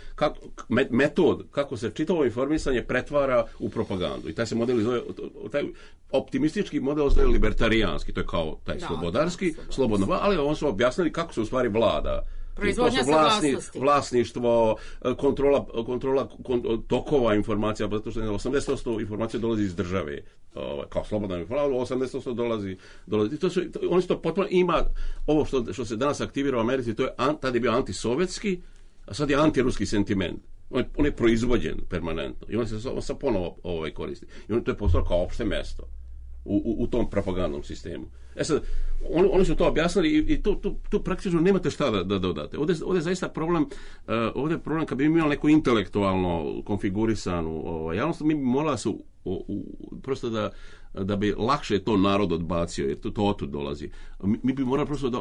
metod kako se čitavo informisanje pretvara u propagandu. I taj se model zove, taj optimistički model zove libertarijanski, to je kao taj slobodarski, slobodno, ali on su objasnili kako se u stvari vlada. Proizvodnja saglasnosti. Vlasništvo, kontrola tokova informacija, zato što 80% informacija dolazi iz države, kao slobodna informacija, 80% dolazi. Oni su to potpuno, ima ovo što se danas aktivira u Americi, to je, tada je bio antisovjetski, a sad je antiruski sentiment. On je proizvođen permanentno i on se ponovo koristi. I to je postalo kao opšte mesto u tom propagandnom sistemu. Sad, oni su to objasnili i tu praktično nemate šta da dodate. Ovdje je zaista problem, kad bi imali neku intelektualno konfigurisanu javnost, mi bi morali su prosto da bi lakše to narod odbacio, jer to otud dolazi. Mi bi morali prosto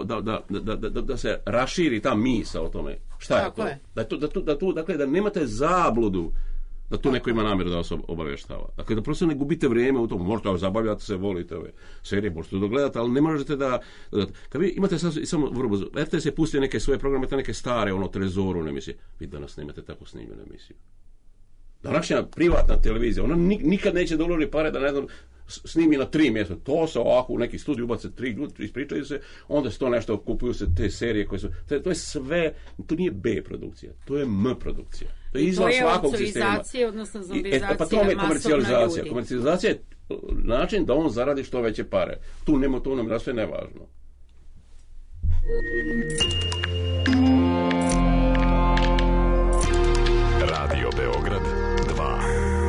da se raširi ta misao o tome. Šta je to? Dakle, da nemate zabludu da tu neko ima namjeru da vas obavještava. Dakle, da prosto ne gubite vrijeme u tom. Možete zabavljati se, volite ove serije, možete to gledati, ali ne možete da... Kad vi imate samo vrlo brzo, RTS je pustio neke svoje programe, neke stare, Trezoru emisije. Vi danas nemate tako snimljenu emisiju. Današnja privatna televizija, ona nikad neće da uloži pare da, ne znam, snimi na 3 mjesta. To se ovako u neki studij ubace 3 ljudi, ispričaju se, onda se to nešto, kupuju se te serije koje su... To je sve, to nije B produkcija, to je M produkcija. To je izvan svakog sistema. Odnosno zombizacija, pa to je komercijalizacija. Komercijalizacija je način da on zaradi što veće pare. Tu nema to nam sve nevažno. Radio Beograd 2.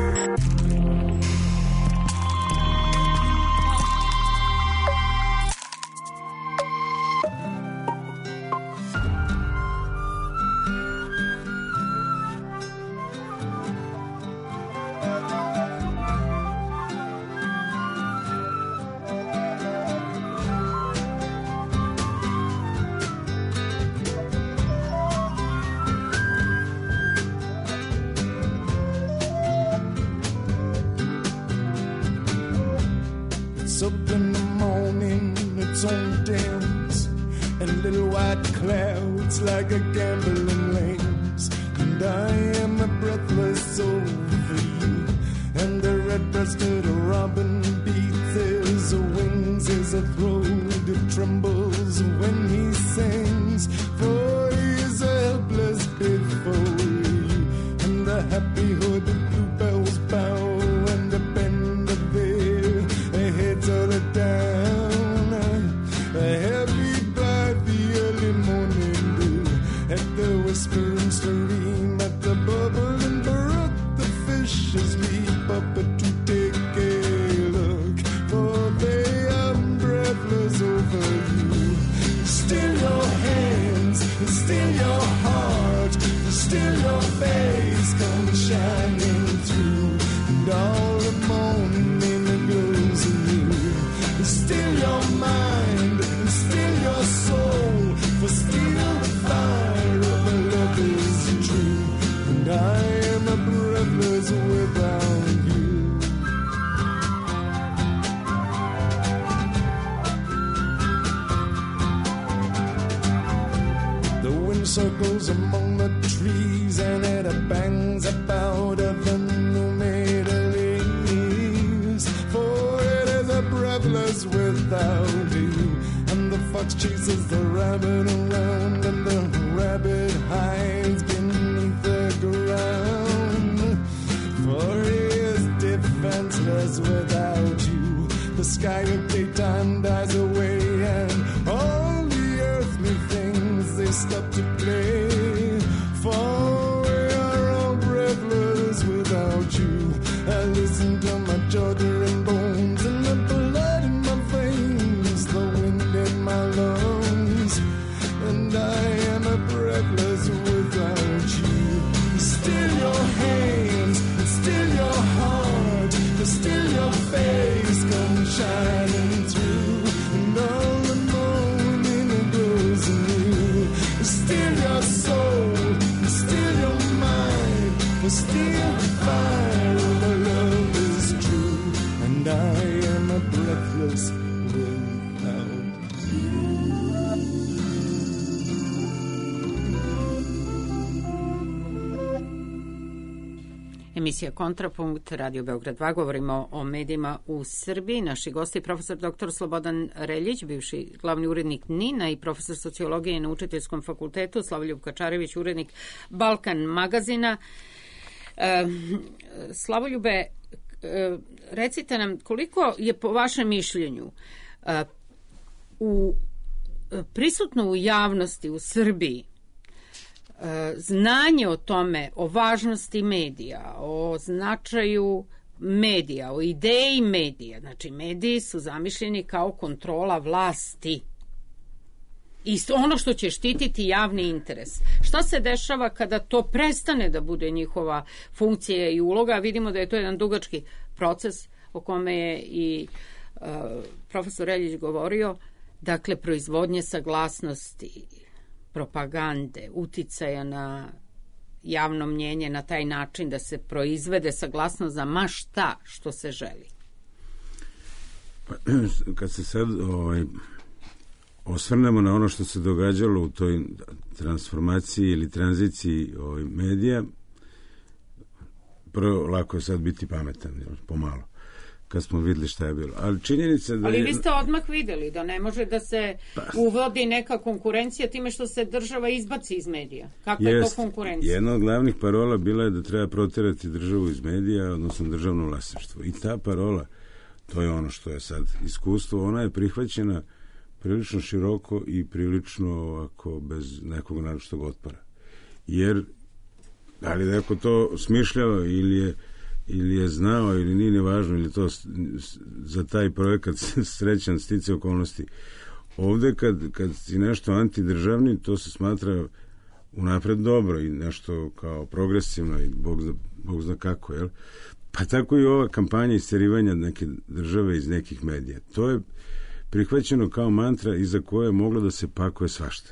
Up in the morning, it's on dance, and little white clouds like a gambling lambs. And I am breathless over you, and the red-breasted robin beats his wings as a throat it trembles when he sings. For he's helpless before you, and the happy hood bluebells bow and the bend of their heads are down, heavy by the early morning dew, at the whispering stream, at the bubbling brook, the fishes leap up to take a look, for they are breathless over you. Still your hands, still your heart, still your face comes shining through, and all the morning glows in you. Still your mind, still your soul, for still the fire of love is true, and I am breathless without you. The wind circles among the trees, and it bangs about of the new made lane. fox chases the rabbit around, and the rabbit hides beneath the ground. For he is defenseless without you. The sky of daytime dies away, and all the earthly things, they stop to play. For we are all breathless without you. I listen to my Georgia and bones, and the blood in my veins, the wind in my lungs, and I am a breathless without you. Still your hands, still your heart, still your face come shining through, and all the morning grows anew. Still your soul, still your mind, still fire of love is true, and I am a breathless without you. Emisija Kontrapunkt, Radio Beograd 2, govorimo o medijima u Srbiji. Naši gosti, profesor dr. Slobodan Reljić, bivši glavni urednik NIN-a i profesor sociologije na Učiteljskom fakultetu, Slavoljub Kačarević, urednik Balkan magazina. Slavoljube, recite nam koliko je po vašem mišljenju prisutno u javnosti u Srbiji znanje o tome, o važnosti medija, o značaju medija, o ideji medija. Znači, mediji su zamišljeni kao kontrola vlasti i ono što će štititi javni interes. Šta se dešava kada to prestane da bude njihova funkcija i uloga? Vidimo da je to jedan dugački proces o kome je i profesor Reljić govorio. Dakle, proizvodnje saglasnosti, propagande, uticaja na javno mnjenje na taj način da se proizvede saglasnost za ma šta što se želi. Kad se sad osvrnemo na ono što se događalo u toj transformaciji ili tranziciji medija, prvo lako je sad biti pametan, pomalo, kad smo videli šta je bilo. Ali činjenica da Ali vi ste odmah videli da ne može da se uvodi neka konkurencija time što se država izbaci iz medija. Kakva je to konkurencija? Jedna od glavnih parola bila je da treba proterati državu iz medija, odnosno državno vlasništvo. I ta parola, to je ono što je sad iskustvo, ona je prihvaćena prilično široko i prilično ovako bez nekog naročitog otpora. Jer, da li neko to smišljao ili je znao ili nije nevažno, ili to za taj projekat srećan stice okolnosti. Ovde kad si nešto antidržavni, to se smatra unapred dobro i nešto kao progresivno i Bog zna kako, jel? Pa tako i ova kampanja isterivanja neke države iz nekih medija. To je prihvaćeno kao mantra iza koje je moglo da se pakuje svašta,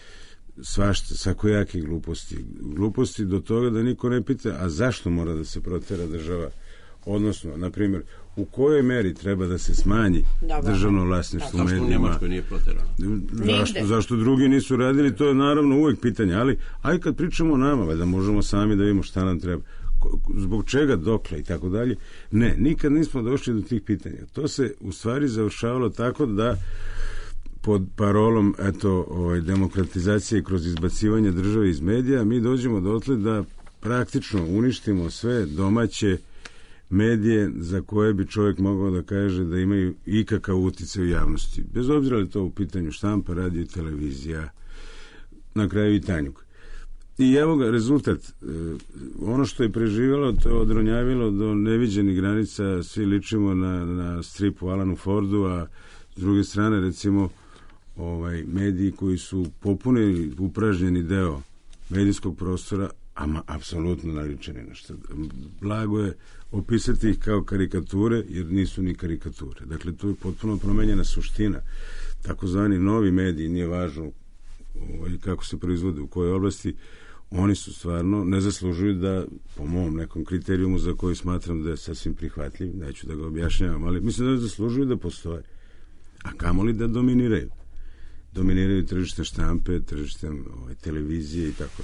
svakojake gluposti do toga da niko ne pita, a zašto mora da se protera država, odnosno, na primjer, u kojoj meri treba da se smanji državno vlasništvo u medijima. Zašto u Njemačkoj nije proterano? Zašto drugi nisu radili, to je naravno uvek pitanje, ali aj kad pričamo o nama, da možemo sami da vidimo šta nam treba, zbog čega, dokle i tako dalje. Ne, nikad nismo došli do tih pitanja. To se u stvari završavalo tako da pod parolom demokratizacije kroz izbacivanje države iz medija mi dođemo dotle da praktično uništimo sve domaće medije za koje bi čovjek mogao da kaže da imaju ikakav uticaj u javnosti. Bez obzira li to u pitanju štampa, radio i televizija, na kraju i Tanjug. I evo ga rezultat. Ono što je preživjelo, to je odronjavilo do neviđenih granica. Svi ličimo na stripu Alanu Fordu, a s druge strane, recimo, mediji koji su popunili upražnjeni deo medijskog prostora, ama apsolutno naličeni na što. Blago je opisati ih kao karikature, jer nisu ni karikature. Dakle, tu je potpuno promenjena suština. Takozvani novi mediji, nije važno kako se proizvode, u kojoj oblasti, oni su stvarno, ne zaslužuju da, po mom nekom kriterijumu za koji smatram da je sasvim prihvatljiv, neću da ga objašnjavam, ali mislim da ne zaslužuju da postoje. A kamoli da dominiraju. Dominiraju tržište štampe, tržište televizije i tako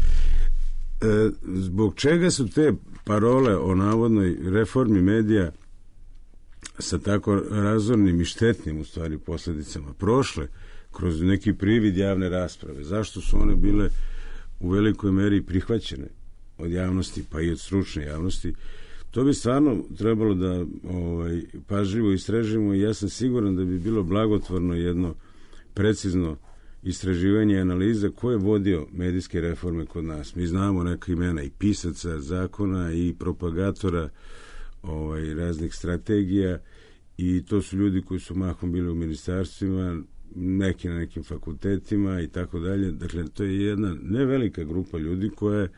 dalje. Zbog čega su te parole o navodnoj reformi medija sa tako razornim i štetnim u stvari posljedicama prošle kroz neki privid javne rasprave. Zašto su one bile u velikoj meri prihvaćene od javnosti, pa i od stručne javnosti? To bi stvarno trebalo da pažljivo istražimo i ja sam siguran da bi bilo blagotvorno jedno precizno istraživanje i analiza ko je vodio medijske reforme kod nas. Mi znamo neka imena i pisaca zakona i propagatora raznih strategija i to su ljudi koji su mahom bili u ministarstvima, neki na nekim fakultetima i tako dalje. Dakle, to je jedna nevelika grupa ljudi koja je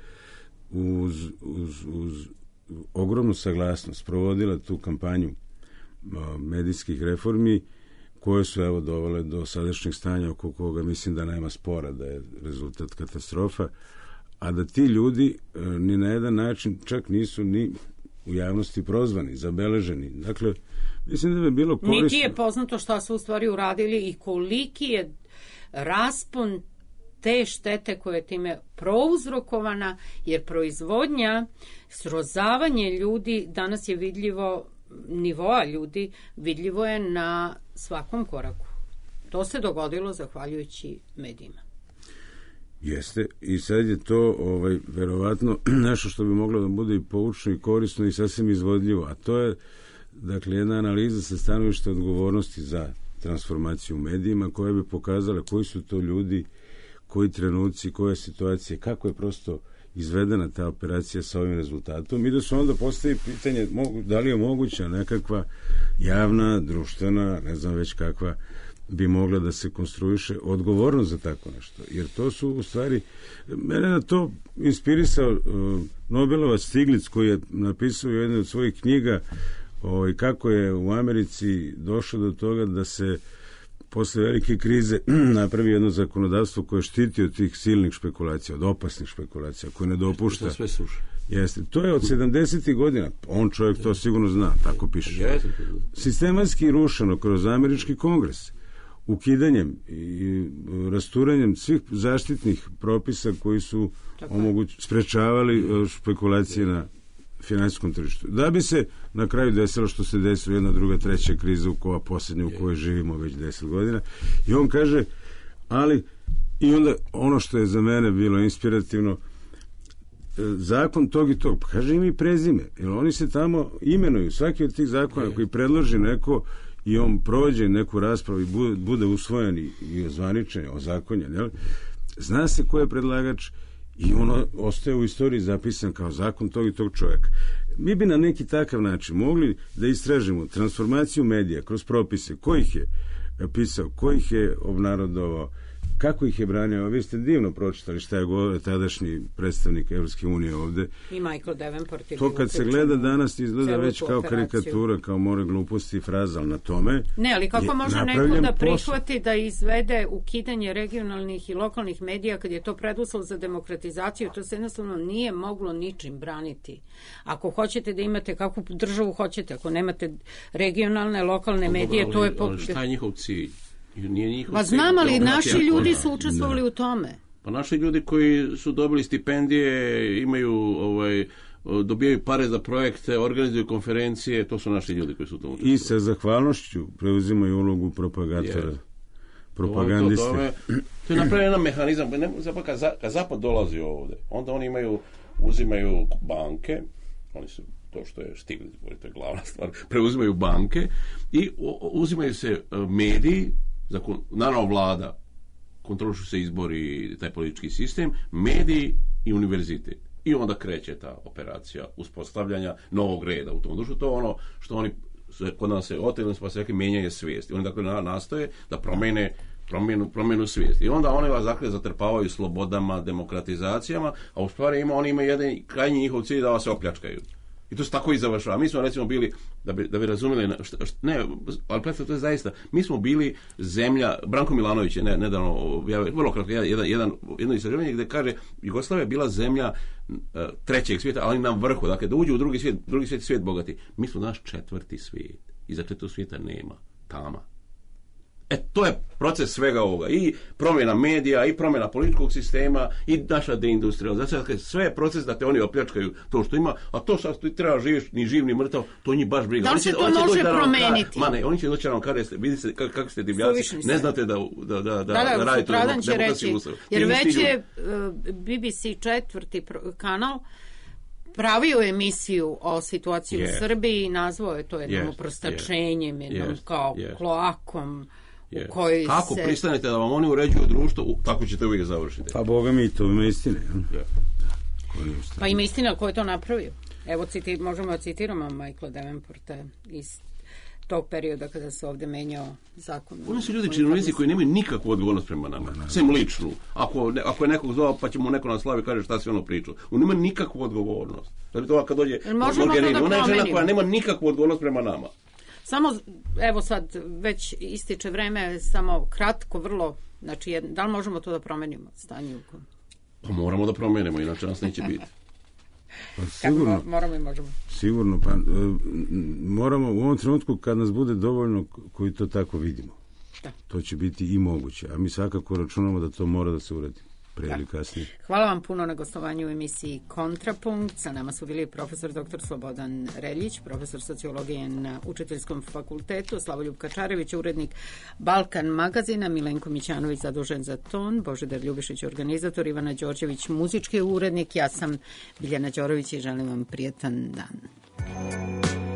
uz ogromnu saglasnost provodila tu kampanju medijskih reformi koje su dovele do sadašnjeg stanja oko koga mislim da nema spora, da je rezultat katastrofa, a da ti ljudi ni na jedan način čak nisu ni u javnosti prozvani, zabeleženi. Dakle, mislim da bi bilo korisno. Niti je poznato šta su u stvari uradili i koliki je raspon te štete koje je time prouzrokovana, jer proizvodnja, srozavanje ljudi, danas je vidljivo, nivoa ljudi, vidljivo je na svakom koraku. To se dogodilo zahvaljujući medijima. Jeste, i sad je to verovatno nešto što bi moglo da bude i poučno i korisno i sasvim izvodljivo, a to je dakle jedna analiza sa stanovišta odgovornosti za transformaciju u medijima koja bi pokazala koji su to ljudi, koji trenuci, koje situacije, kako je prosto izvedena ta operacija sa ovim rezultatom i da se onda postavi pitanje da li je moguća nekakva javna, društvena, ne znam već kakva bi mogla da se konstruiše odgovornost za tako nešto. Jer to su u stvari, mene na to inspirisao Nobelovac Stiglitz koji je napisao u jednoj od svojih knjiga kako je u Americi došlo do toga da se posle velike krize napravi jedno zakonodavstvo koje štiti od tih silnih špekulacija, od opasnih špekulacija, koje ne dopušta. To sve sluša. Jeste. To je od 70. godina. On čovjek to sigurno zna, tako piše. Sistematski rušeno kroz američki kongres, ukidanjem i rasturanjem svih zaštitnih propisa koji su sprečavali špekulacije na finansijskom tržištu. Da bi se na kraju desilo što se desilo jedna, druga, treća kriza ova posljednja u kojoj živimo već 10 godina. I on kaže, ali i onda ono što je za mene bilo inspirativno, zakon tog i tog, kaže im i prezime, jer oni se tamo imenuju, svaki od tih zakona koji predloži neko i on prođe neku raspravu i bude usvojen i ozvaničen, ozakonjen, jel? Zna se ko je predlagač i ono ostaje u istoriji zapisan kao zakon tog i tog čovjeka. Mi bi na neki takav način mogli da istražimo transformaciju medija kroz propise, ko ih je pisao, ko ih je obnarodovao, kako ih je branio. Vi ste divno pročitali šta je govorio tadašnji predstavnik Evropske unije ovde. I Michael Davenport je to kad se gleda danas izgleda već kao karikatura, kao more gluposti i frazal na tome. Ne, ali kako može neko da prihvati da izvede ukidanje regionalnih i lokalnih medija kad je to preduslov za demokratizaciju? To se jednostavno nije moglo ničim braniti. Ako hoćete da imate kakvu državu hoćete, ako nemate regionalne, lokalne medije, to je... Šta je njihov cilj? Pa znam, ali naši ljudi su učestvovali u tome. Pa naši ljudi koji su dobili stipendije, imaju dobijaju pare za projekte, organizuju konferencije, to su naši ljudi koji su to učestvovali. I sa zahvalnošću preuzimaju ulogu propagatora, propagandiste. To je napravljen jedan mehanizam. Kad Zapad dolazi ovde, onda oni uzimaju banke, oni su to što je Stiglitz, to je glavna stvar, preuzimaju banke i uzimaju se mediji, naravno vlada, kontrolišu se izbori, taj politički sistem, mediji i univerzitet. I onda kreće ta operacija uspostavljanja novog reda u tom društvu. To je ono što oni kod nas se otelili, pa se rekli menjanje svijesti. Oni dakle nastoje da promenu svijesti. I onda oni vas dakle zatrpavaju slobodama, demokratizacijama, a u stvari oni imaju jedan krajnji njihov cilj da vas se opljačkaju. I to se tako i završava. Mi smo recimo bili, da bi razumjeli, ali predstavno to je zaista, mi smo bili zemlja, Branko Milanović je nedavno objavio, vrlo kratko, jedno istraživanje gdje kaže, Jugoslavija je bila zemlja trećeg svijeta, ali na vrhu, dakle da uđe u drugi svijet, svijet bogati. Mi smo naš četvrti svijet. I za četvrtog svijeta nema, tama. To je proces svega ovoga. I promjena medija, i promjena političkog sistema, i naša deindustrializacija. Dakle, sve je proces da te oni opljačkaju to što ima, a to sad ti treba živiš, ni živ, ni mrtav, to njih baš briga. Da li se to može promeniti? Oni će doći na vam kada vidite kako ste divljaci, ne znate da radite demokratski ustav. Jer već je BBC 4. kanal pravio emisiju o situaciji u Srbiji i nazvao je to jednom uprostačenjem, jednom kao kloakom u kojoj kako pristanete da vam oni uređuju društvo, tako ćete uvijek završiti. Pa Boga mi, to ima istine. Pa ima istina ko je to napravio. Evo možemo da citiramo Michaela Davenporta iz tog perioda kada se ovdje menjao zakon. Oni su ljudi činovnici koji nemaju nikakvu odgovornost prema nama, sem ličnu. Ako je nekog zvao pa će mu neko na slavi kaže šta si ono pričao. On nema nikakvu odgovornost. Znači to kad dođe Mogherini, ona je žena koja nema nikakvu odgovornost prema nama. Samo, evo sad, već ističe vreme, samo kratko, vrlo, znači, da li možemo to da promenimo, stanje u kojem? Pa moramo da promenimo, inače nas neće biti. Pa sigurno, moramo i možemo. Sigurno, pa moramo u ovom trenutku kad nas bude dovoljno koji to tako vidimo. Da. To će biti i moguće, a mi svakako računamo da to mora da se uradi. Hvala vam puno na gostovanju u emisiji Kontrapunkt. Sa nama su bili profesor dr. Slobodan Reljić, profesor sociologije na Učiteljskom fakultetu, Slavoljub Kačarević, urednik Balkan magazina, Milenko Mićanović, zadužen za ton, Božidar Ljubišić, organizator, Ivana Đorđević, muzički urednik. Ja sam Biljana Đorović i želim vam prijetan dan.